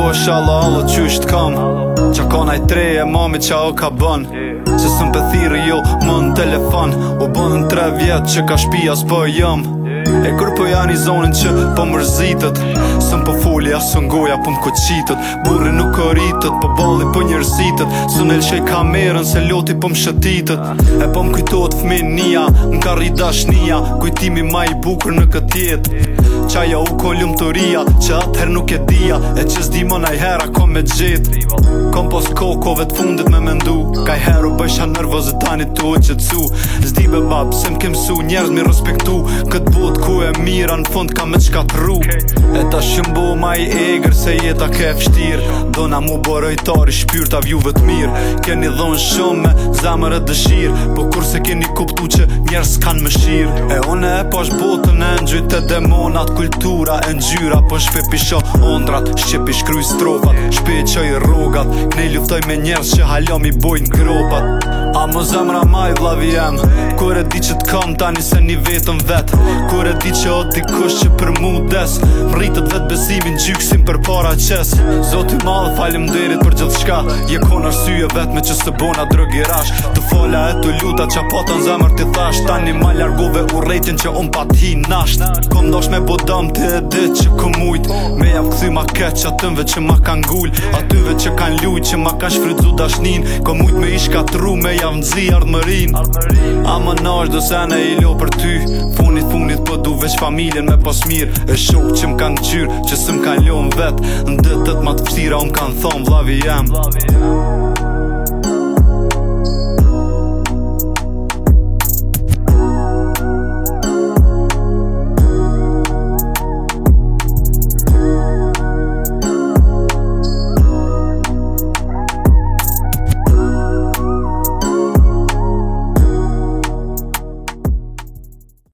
është alla qysht kam Qa ka naj treje mami qa o ka bën Që sëm për thiri jo më në telefon U bën 3 vjet që ka shpia s'po jëm E kur po janë i zonin që po mërzitët Sëm po foli asë ngoja po m'koqitët Burri nuk o rritët, po balli po njërzitët Së në lëshej kamerën se loti po m'shëtitët E po m'kujtot fmin nia, m'ka rrit dashnia Kujtimi ma i bukur në këtë jetë Qaja u kon lumëtoria, që atëher nuk e dia E që s'di më najhera kom me gjithë Kom pos kokove t'fundit me mendu Kaj heru bëjsha nervoz e tani tu e qëtsu S'di be bab, se m'kem su njerëz mi respektu Këtë bot ku e mira në fund ka me qka t'ru E ta shëmbo ma i egrë se jeta ke fështir Dona mu borojtari shpyrta vjuve t'mirë Keni dhonë shumë me zamër e dëshirë Po kurse keni kuptu që njerëz s'kan më shirë E une e pash botën e ngjyt e demonat Kultura e ngjyra po shpepi sho ondrat Shqepi shkryj strofat, shpe qoj rogat Ne luftoj me njerëz që halom i bojnë gropat A më zemra ma i vlavi jem Kur e di që t'kam tani se një vetëm vet Kur e di që o dikush që për mu des Rritët vet besimin gjyksin për para qes Zoti madh falim derit për gjithë shka Je kon arsye vet me që së bona drogirash Të fola e të luta qa pata në zemër t'i thash Tani ma largove u rejtin që unë pat hi nasht Kom dosh me bodam të e dit që kom ujt Me jam këthy ma keq atëmve që ma kan gull Atyve që kan lujt që ma kan shfrydzu dashnin Kom ujt me ish katru me jam nzi ardhmërin A më nash do sene i lo për ty Funit po du veç familjen me pas mirë E shok që m'kan këqyr që së m'kan lo në vet Në ditët ma të fësira unë kan thon vlavi jem